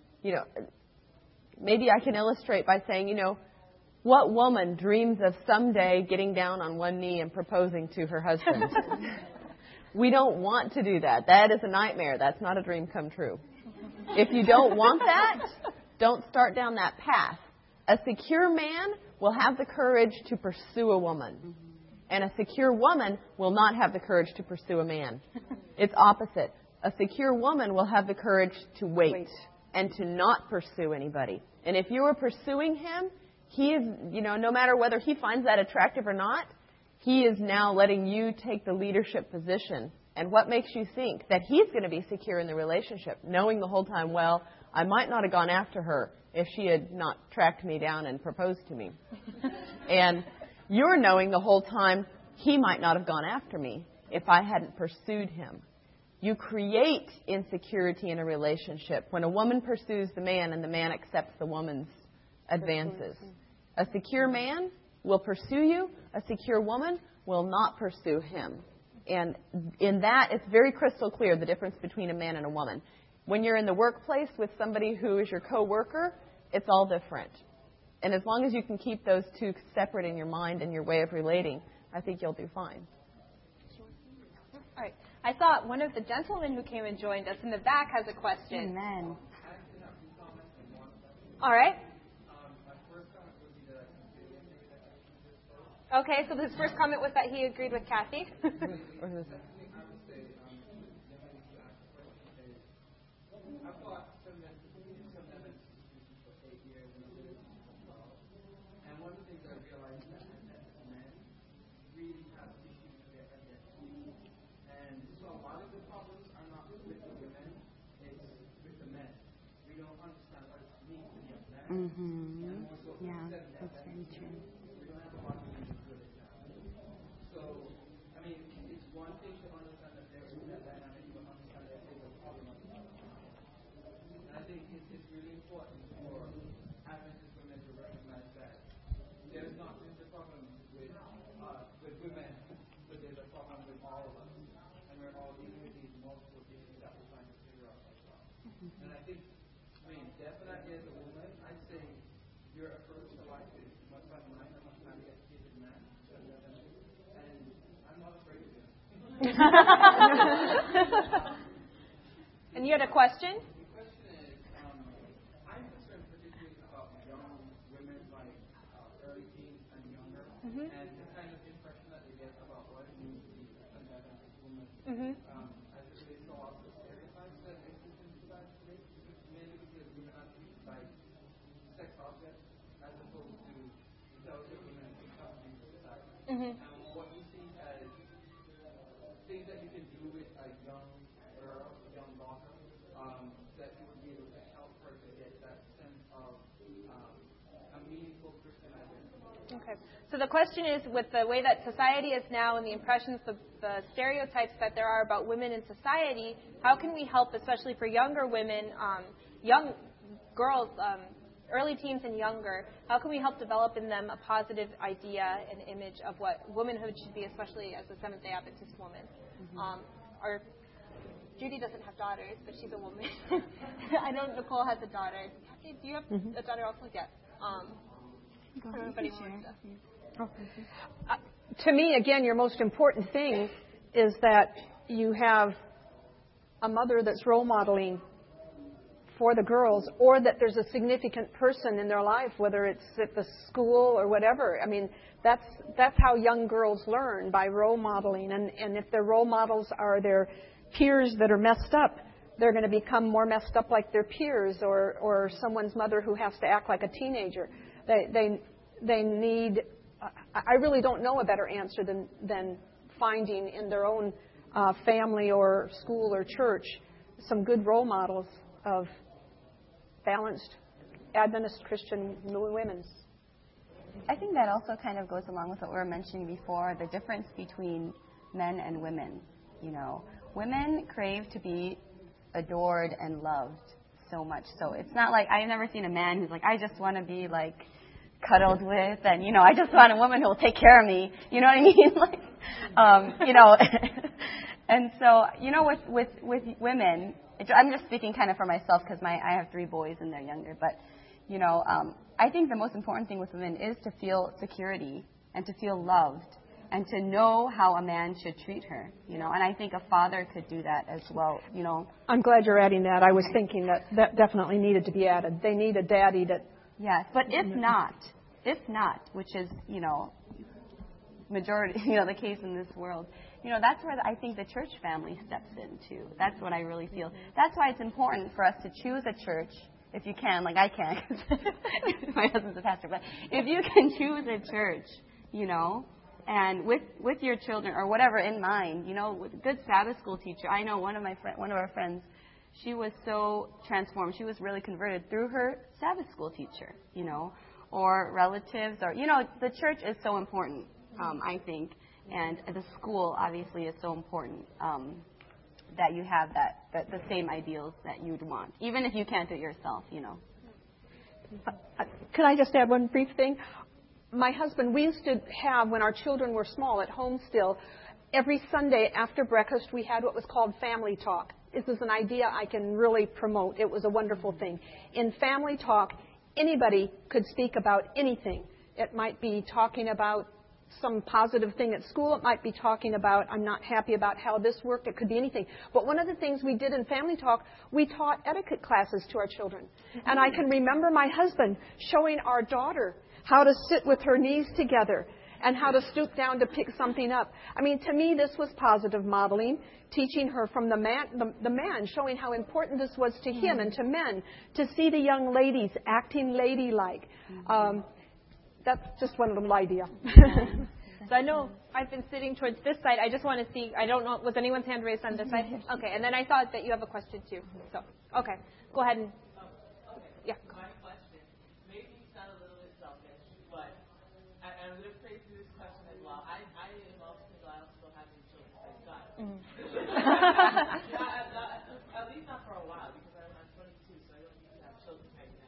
Maybe I can illustrate by saying, what woman dreams of someday getting down on one knee and proposing to her husband? We don't want to do that. That is a nightmare. That's not a dream come true. If you don't want that, don't start down that path. A secure man will have the courage to pursue a woman. And a secure woman will not have the courage to pursue a man. It's opposite. A secure woman will have the courage to wait and to not pursue anybody. And if you are pursuing him, he is, no matter whether he finds that attractive or not, he is now letting you take the leadership position. And what makes you think that he's going to be secure in the relationship, knowing the whole time, well, I might not have gone after her if she had not tracked me down and proposed to me. And you're knowing the whole time, he might not have gone after me if I hadn't pursued him. You create insecurity in a relationship when a woman pursues the man and the man accepts the woman's advances. A secure man will pursue you. A secure woman will not pursue him. And in that, it's very crystal clear the difference between a man and a woman. When you're in the workplace with somebody who is your co-worker, it's all different. And as long as you can keep those two separate in your mind and your way of relating, I think you'll do fine. All right. I thought one of the gentlemen who came and joined us in the back has a question. Amen. All right. Okay, so his first comment was that he agreed with Kathy. Yeah, that's very true. I think it's it's really important for Adventist women to recognize that there's not just a problem with women, but there's a problem with all of us. And we're all dealing with these multiple issues that we're trying to figure out ourselves. And I think, definitely as a woman, I'd say your approach to life is much like mine. I'm a highly educated man, and I'm not afraid of it. And you had a question? The question is, I'm concerned particularly about young women, like early teens and younger, and the kind of impression that they get about what it means to be an Adventist woman. As it relates to all the stereotypes that exist in society today, mainly because women are treated like sex objects as opposed to intelligent women who come into society. And what you see as things that you can do with a young girl, a young daughter, that you would be able to help her to get that sense of a meaningful Christian identity. Okay. So the question is, with the way that society is now and the impressions, the stereotypes that there are about women in society, how can we help, especially for younger women, young girls, early teens and younger, how can we help develop in them a positive idea and image of what womanhood should be, especially as a Seventh-day Adventist woman? Or Judy doesn't have daughters, but she's a woman. I know Nicole has a daughter. Kathy, do you have a daughter also? Yes. Everybody wants to. To me, again, your most important thing is that you have a mother that's role modeling for the girls, or that there's a significant person in their life, whether it's at the school or whatever. I mean, that's how young girls learn, by role modeling. And if their role models are their peers that are messed up, they're going to become more messed up like their peers, or someone's mother who has to act like a teenager. They need. I really don't know a better answer than finding in their own family or school or church some good role models of balanced Adventist Christian women. I think that also kind of goes along with what we were mentioning before, the difference between men and women. You know, women crave to be adored and loved so much. So it's not like, I've never seen a man who's like, I just want to be like cuddled with, and I just want a woman who will take care of me. You know what I mean? Like, and so with women, I'm just speaking kind of for myself because I have 3 boys and they're younger. But I think the most important thing with women is to feel security and to feel loved and to know how a man should treat her. And I think a father could do that as well. I'm glad you're adding that. I was thinking that definitely needed to be added. They need a daddy that. Yes, but if not, which is, majority, the case in this world, that's where I think the church family steps in too. That's what I really feel. That's why it's important for us to choose a church, if you can, like I can, because my husband's a pastor, but if you can choose a church, and with your children or whatever in mind, with a good Sabbath school teacher. I know one of our friends, she was so transformed. She was really converted through her Sabbath school teacher, or relatives, or, the church is so important, I think, and the school obviously is so important, that you have the same ideals that you'd want, even if you can't do it yourself, Can I just add one brief thing? My husband, we used to have, when our children were small at home still, every Sunday after breakfast we had what was called family talk. This is an idea I can really promote. It was a wonderful thing. In family talk, anybody could speak about anything. It might be talking about some positive thing at school. It might be talking about, I'm not happy about how this worked. It could be anything. But one of the things we did in family talk, we taught etiquette classes to our children. And I can remember my husband showing our daughter how to sit with her knees together and how to stoop down to pick something up. I mean, to me, this was positive modeling, teaching her from the man, showing how important this was to him and to men, to see the young ladies acting ladylike. That's just one little idea. So I know I've been sitting towards this side. I just want to see, I don't know, was anyone's hand raised on this side? Okay, and then I thought that you have a question too. So, okay, go ahead and, yeah. My question maybe sound a little bit selfish, but I'm going to pray through this question as well. I am also single. I also don't have any children, thank God. At least not for a while, because I'm 22, so I don't need to have children.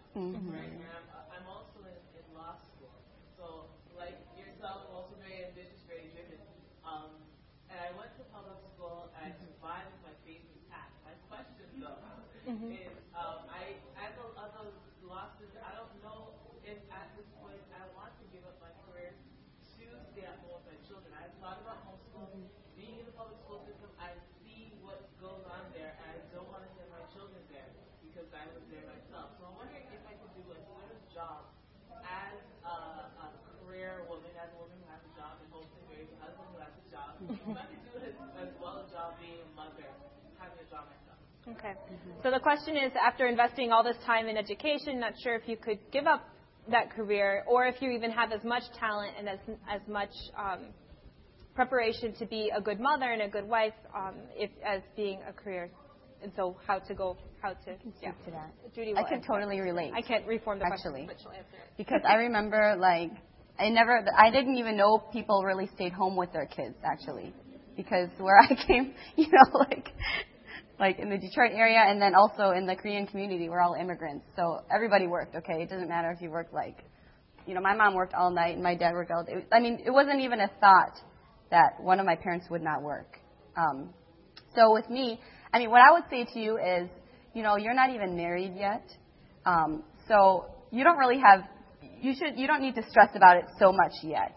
right? And I'm also in law school. So, like yourself, also very ambitious, very driven. And I went to public school and I survived with my faith intact. My question, though, is as a law student, I don't know if at this point I want to give up my career to stay at home with my children. I've thought about homeschooling. Being in the public school system, I see what goes on there, and I don't want to send my children there because I was there myself. So I'm wondering if I could do a sort of job as a career woman, as a woman who has a job, and hopefully marry a husband who has a job. If I could do it as well a job being a mother, having a job myself. Okay. So the question is, after investing all this time in education, not sure if you could give up that career, or if you even have as much talent and as much preparation to be a good mother and a good wife, as being a career. And so how to speak to that. Judy, I can totally relate. I can't reform the actually, question, but she'll answer it. Because I remember, I didn't even know people really stayed home with their kids, actually. Because where I came, like in the Detroit area, and then also in the Korean community, we're all immigrants. So everybody worked, okay? It doesn't matter if you worked my mom worked all night and my dad worked all day. I mean, it wasn't even a thought that one of my parents would not work. So with me, what I would say to you is, you're not even married yet. So you don't really you don't need to stress about it so much yet,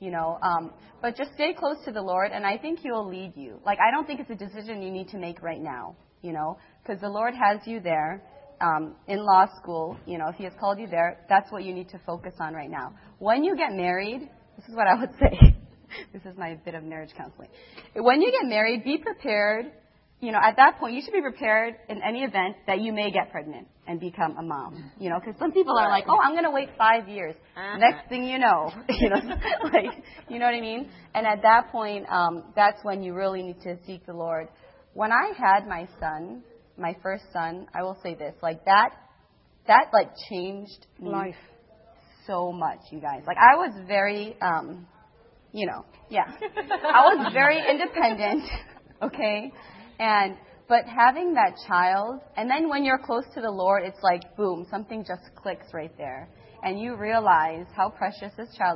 but just stay close to the Lord, and I think He will lead you. I don't think it's a decision you need to make right now, because the Lord has you there in law school. If He has called you there, that's what you need to focus on right now. When you get married, this is what I would say. This is my bit of marriage counseling. When you get married, be prepared. At that point, you should be prepared in any event that you may get pregnant and become a mom. Because some people are like, oh, I'm going to wait 5 years. Next thing you know, you know what I mean? And at that point, that's when you really need to seek the Lord. When I had my first son, I will say this, that changed me life so much, you guys. I was very, I was very independent, okay? But having that child, and then when you're close to the Lord, it's like, boom, something just clicks right there. And you realize how precious this child,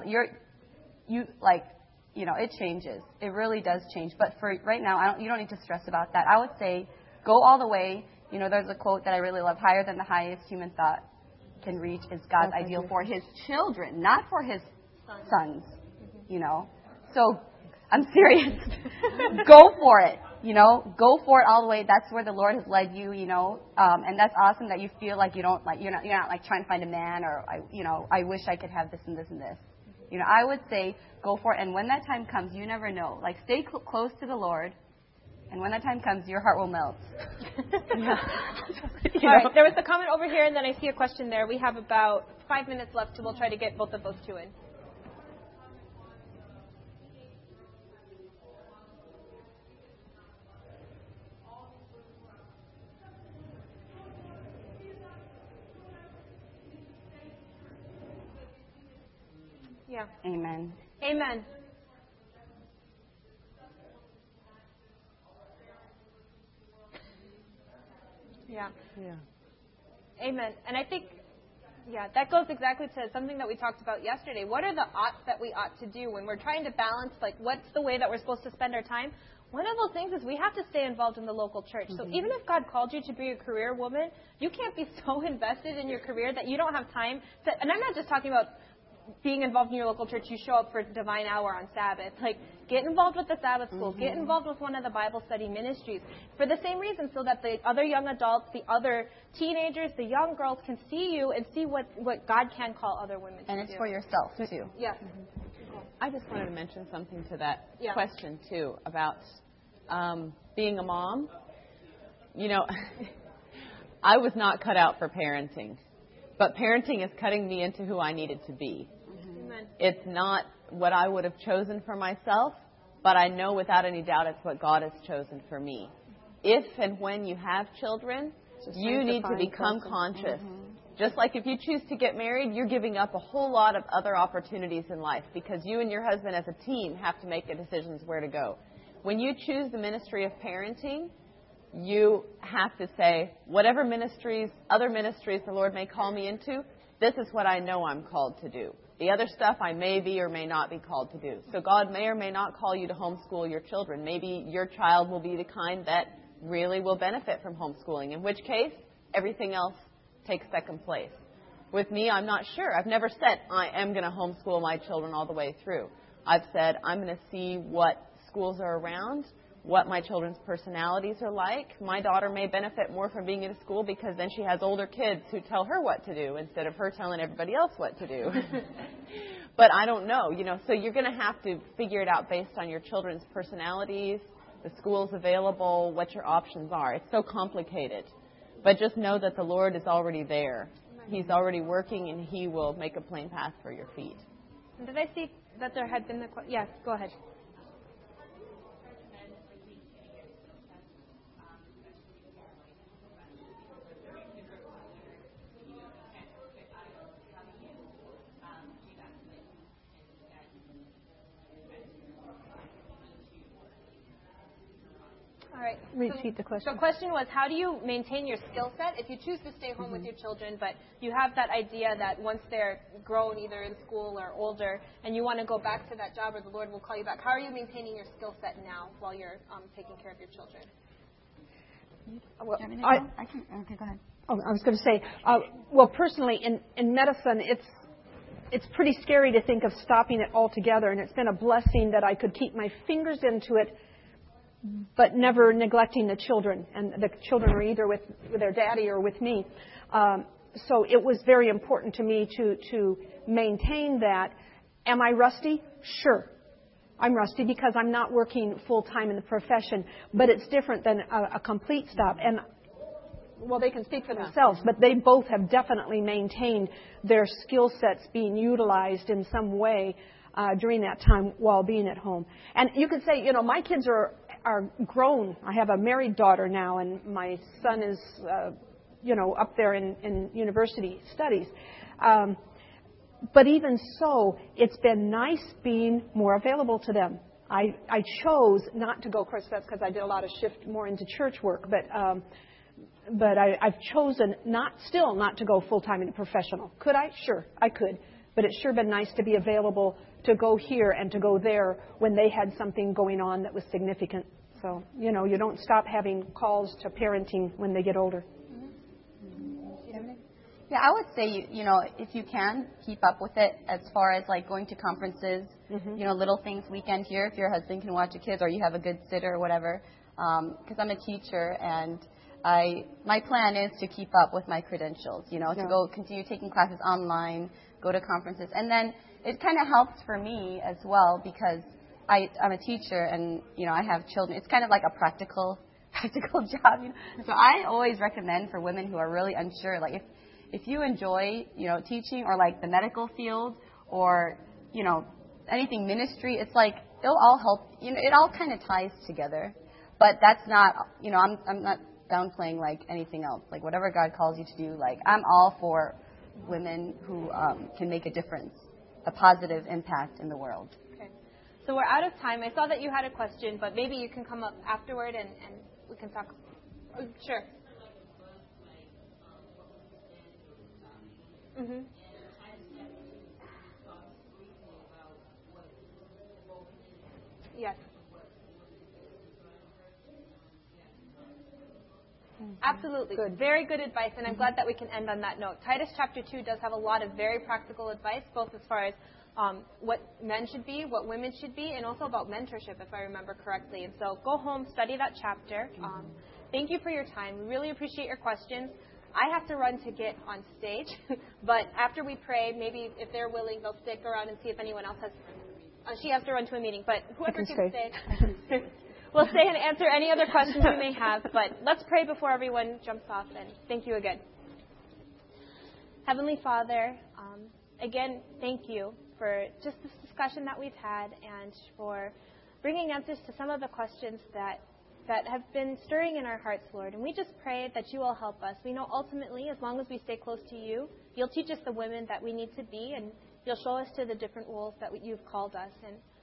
it changes. It really does change. But for right now, you don't need to stress about that. I would say, go all the way. There's a quote that I really love, higher than the highest human thought can reach is God's ideal for His children, not for His sons, So I'm serious. Go for it. Go for it all the way. That's where the Lord has led you, and that's awesome that you feel like you're not trying to find a man or, I wish I could have this and this and this. I would say go for it. And when that time comes, you never know. Stay close to the Lord. And when that time comes, your heart will melt. All right, there was a comment over here, and then I see a question there. We have about 5 minutes left, so we'll try to get both of those two in. Yeah. Amen. Amen. Yeah. Amen. And I think, that goes exactly to something that we talked about yesterday. What are the oughts that we ought to do when we're trying to balance, what's the way that we're supposed to spend our time? One of those things is we have to stay involved in the local church. So even if God called you to be a career woman, you can't be so invested in your career that you don't have time to, and I'm not just talking about being involved in your local church, you show up for Divine Hour on Sabbath. Get involved with the Sabbath school. Get involved with one of the Bible study ministries. For the same reason, so that the other young adults, the other teenagers, the young girls can see you and see what God can call other women to do. And it's for yourself, too. Yes. I just wanted to mention something to that question, too, about being a mom. I was not cut out for parenting. But parenting is cutting me into who I needed to be. It's not what I would have chosen for myself, but I know without any doubt it's what God has chosen for me. If and when you have children, you need to become conscious. Just like if you choose to get married, you're giving up a whole lot of other opportunities in life because you and your husband as a team have to make the decisions where to go. When you choose the ministry of parenting, you have to say, whatever ministries, other ministries the Lord may call me into, this is what I know I'm called to do. The other stuff I may be or may not be called to do. So God may or may not call you to homeschool your children. Maybe your child will be the kind that really will benefit from homeschooling, in which case everything else takes second place. With me, I'm not sure. I've never said I am going to homeschool my children all the way through. I've said I'm going to see what schools are around, what my children's personalities are like. My daughter may benefit more from being in a school because then she has older kids who tell her what to do instead of her telling everybody else what to do. But I don't know, so you're going to have to figure it out based on your children's personalities, the schools available, what your options are. It's so complicated. But just know that the Lord is already there. He's already working, and He will make a plain path for your feet. Did I see that there had been yes, go ahead. All right. Repeat the question. So the question was, how do you maintain your skill set if you choose to stay home with your children, but you have that idea that once they're grown, either in school or older, and you want to go back to that job or the Lord will call you back, how are you maintaining your skill set now while you're taking care of your children? Well, I can. Okay, go ahead. Oh, I was going to say, well, personally, in medicine, it's pretty scary to think of stopping it altogether, and it's been a blessing that I could keep my fingers into it, but never neglecting the children. And the children are either with their daddy or with me. So it was very important to me to maintain that. Am I rusty? Sure. I'm rusty because I'm not working full-time in the profession. But it's different than a complete stop. And, well, they can speak for themselves, but they both have definitely maintained their skill sets being utilized in some way during that time while being at home. And you could say, my kids are grown. I have a married daughter now, and my son is, up there in university studies. But even so, it's been nice being more available to them. I chose not to go. Of course, that's because I did a lot of shift more into church work. But I've chosen not to go full time in professional. Could I? Sure, I could. But it's sure been nice to be available to go here and to go there when they had something going on that was significant. So, you don't stop having calls to parenting when they get older. Yeah, I would say, if you can, keep up with it as far as like going to conferences, little things weekend here if your husband can watch the kids or you have a good sitter or whatever. Because I'm a teacher and my plan is to keep up with my credentials, to go continue taking classes online, go to conferences. And then it kind of helps for me as well because I'm a teacher and, I have children. It's kind of like a practical job. So I always recommend for women who are really unsure, like if you enjoy, teaching or like the medical field or, anything ministry, it's like it'll all help. It all kind of ties together. But that's not, I'm not downplaying like anything else. Like whatever God calls you to do, like I'm all for women who can make a difference, a positive impact in the world. Okay. So we're out of time. I saw that you had a question, but maybe you can come up afterward and we can talk. Oh, sure. Mm-hmm. Yes. Absolutely. Good. Very good advice, and I'm glad that we can end on that note. Titus chapter 2 does have a lot of very practical advice, both as far as what men should be, what women should be, and also about mentorship, if I remember correctly. And so go home, study that chapter. Thank you for your time. We really appreciate your questions. I have to run to get on stage, but after we pray, maybe if they're willing, they'll stick around and see if anyone else has. She has to run to a meeting, but whoever can stay. We'll stay and answer any other questions you may have, but let's pray before everyone jumps off, and thank you again. Heavenly Father, again, thank you for just this discussion that we've had and for bringing answers to some of the questions that have been stirring in our hearts, Lord. And we just pray that you will help us. We know ultimately, as long as we stay close to you, you'll teach us the women that we need to be, and you'll show us to the different roles that you've called us. And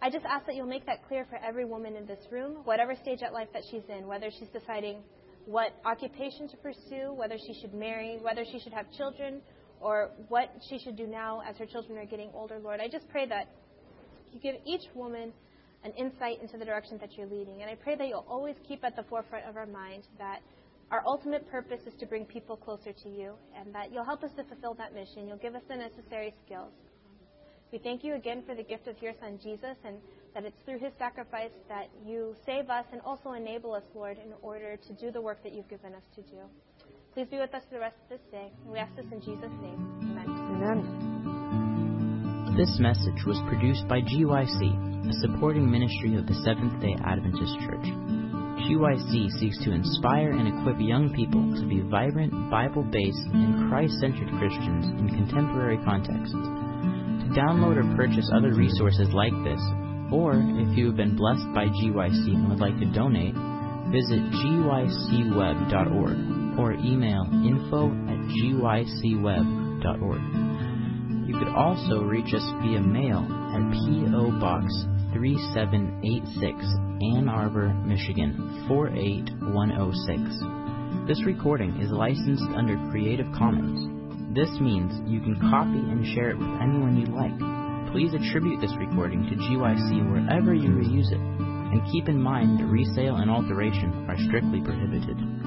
I just ask that you'll make that clear for every woman in this room, whatever stage at life that she's in, whether she's deciding what occupation to pursue, whether she should marry, whether she should have children, or what she should do now as her children are getting older, Lord. I just pray that you give each woman an insight into the direction that you're leading. And I pray that you'll always keep at the forefront of our mind that our ultimate purpose is to bring people closer to you, and that you'll help us to fulfill that mission. You'll give us the necessary skills. We thank you again for the gift of your Son, Jesus, and that it's through his sacrifice that you save us and also enable us, Lord, in order to do the work that you've given us to do. Please be with us for the rest of this day. And we ask this in Jesus' name. Amen. Amen. This message was produced by GYC, a supporting ministry of the Seventh-day Adventist Church. GYC seeks to inspire and equip young people to be vibrant, Bible-based, and Christ-centered Christians in contemporary contexts. To download or purchase other resources like this, or if you have been blessed by GYC and would like to donate, visit gycweb.org or email info@gycweb.org. You could also reach us via mail at P.O. Box 3786, Ann Arbor, Michigan 48106. This recording is licensed under Creative Commons. This means you can copy and share it with anyone you like. Please attribute this recording to GYC wherever you reuse it, and keep in mind that resale and alteration are strictly prohibited.